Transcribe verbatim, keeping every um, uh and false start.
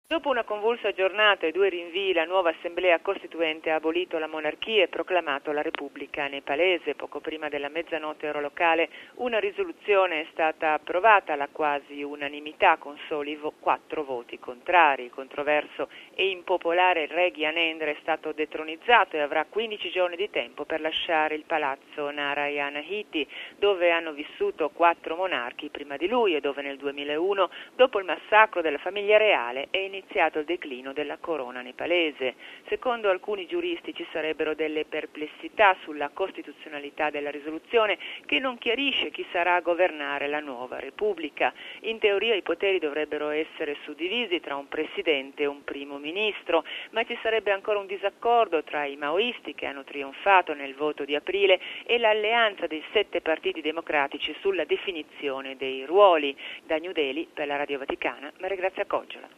Dopo una convulsa giornata e due rinvii, la nuova Assemblea Costituente ha abolito la monarchia e proclamato la Repubblica nepalese. Poco prima della mezzanotte ora locale una risoluzione è stata approvata alla quasi unanimità con soli vo- quattro voti contrari. Il controverso e impopolare Re Gyanendra è stato detronizzato e avrà quindici giorni di tempo per lasciare il palazzo Narayana Hiti, dove hanno vissuto quattro monarchi prima di lui e dove nel duemilauno, dopo il massacro della famiglia reale, è iniziato il declino della corona nepalese. Secondo alcuni giuristi ci sarebbero delle perplessità sulla costituzionalità della risoluzione, che non chiarisce chi sarà a governare la nuova Repubblica. In teoria i poteri dovrebbero essere suddivisi tra un presidente e un primo ministro, ma ci sarebbe ancora un disaccordo tra i maoisti, che hanno trionfato nel voto di aprile, e l'alleanza dei sette partiti democratici sulla definizione dei ruoli. Da New Delhi, per la Radio Vaticana, Maria Grazia Coggiola.